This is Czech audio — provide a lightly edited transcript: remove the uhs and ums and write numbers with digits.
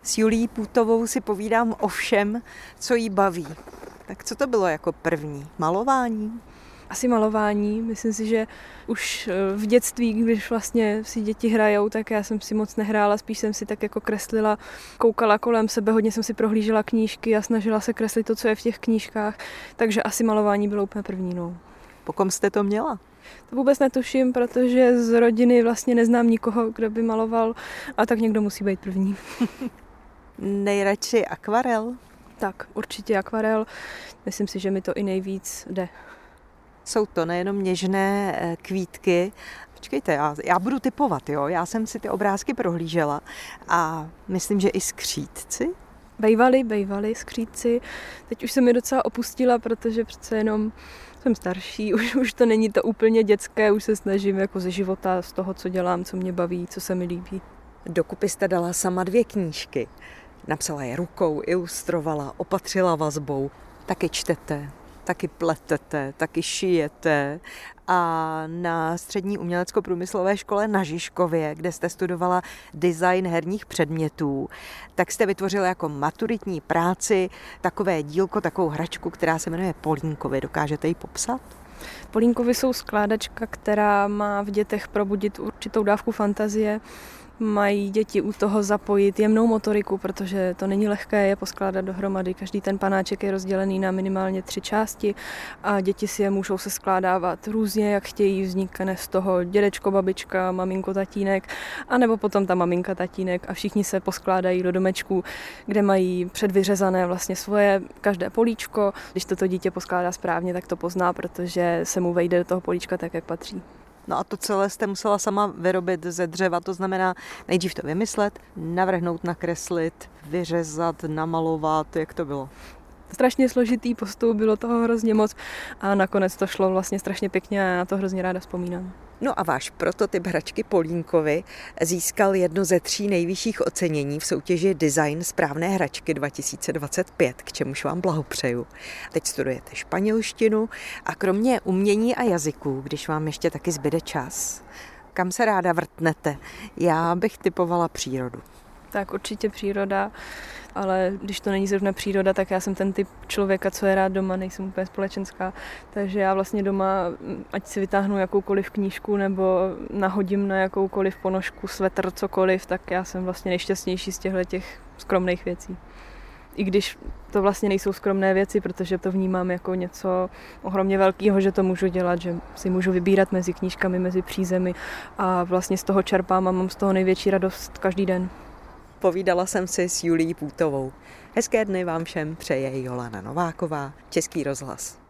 S Julií Půtovou si povídám o všem, co jí baví. Tak co to bylo jako první? Malování? Asi malování. Myslím si, že už v dětství, když vlastně si děti hrajou, tak já jsem si moc nehrála, spíš jsem si tak jako kreslila, koukala kolem sebe, hodně jsem si prohlížela knížky a snažila se kreslit to, co je v těch knížkách, takže asi malování bylo úplně první. No. Po kom jste to měla? To vůbec netuším, protože z rodiny vlastně neznám nikoho, kdo by maloval, a tak někdo musí být první. Nejradši akvarel? Tak, určitě akvarel. Myslím si, že mi to i nejvíc jde. Jsou to nejenom něžné kvítky. Počkejte, já budu tipovat, jo? Já jsem si ty obrázky prohlížela a myslím, že i skřítci. Bejvali skřítci. Teď už jsem je docela opustila, protože přece jenom jsem starší, už to není to úplně dětské, už se snažím jako ze života, z toho, co dělám, co mě baví, co se mi líbí. Dokupy jste dala sama 2 knížky. Napsala je rukou, ilustrovala, opatřila vazbou. Taky čtete, taky pletete, taky šijete. A na střední umělecko-průmyslové škole na Žižkově, kde jste studovala design herních předmětů, tak jste vytvořila jako maturitní práci takové dílko, takovou hračku, která se jmenuje Polínkovi. Dokážete ji popsat? Polínkovi jsou skládačka, která má v dětech probudit určitou dávku fantazie. Mají děti u toho zapojit jemnou motoriku, protože to není lehké je poskládat dohromady. Každý ten panáček je rozdělený na minimálně 3 části a děti si je můžou se skládávat různě, jak chtějí. Vznikne z toho dědečko, babička, maminko, tatínek, anebo potom ta maminka, tatínek a všichni se poskládají do domečku, kde mají předvyřezané vlastně svoje každé políčko. Když toto dítě poskládá správně, tak to pozná, protože se mu vejde do toho políčka tak, jak patří. No a to celé jste musela sama vyrobit ze dřeva, to znamená nejdřív to vymyslet, navrhnout, nakreslit, vyřezat, namalovat, jak to bylo? Strašně složitý postup, bylo toho hrozně moc a nakonec to šlo vlastně strašně pěkně a já na to hrozně ráda vzpomínám. No a váš prototyp hračky Polínkovi získal jedno ze 3 nejvyšších ocenění v soutěži Design správné hračky 2025, k čemuž vám blahopřeju. Teď studujete španělštinu a kromě umění a jazyků, když vám ještě taky zbyde čas, kam se ráda vrtnete? Já bych typovala přírodu. Tak určitě příroda, ale když to není zrovna příroda, tak já jsem ten typ člověka, co je rád doma, nejsem úplně společenská. Takže já vlastně doma, ať si vytáhnu jakoukoliv knížku nebo nahodím na jakoukoliv ponožku, svetr, cokoliv, tak já jsem vlastně nejšťastnější z těch skromných věcí. I když to vlastně nejsou skromné věci, protože to vnímám jako něco ohromně velkého, že to můžu dělat, že si můžu vybírat mezi knížkami, mezi přízemi a vlastně z toho čerpám a mám z toho největší radost každý den. Povídala jsem si s Julií Půtovou. Hezké dny vám všem přeje Jolana Nováková, Český rozhlas.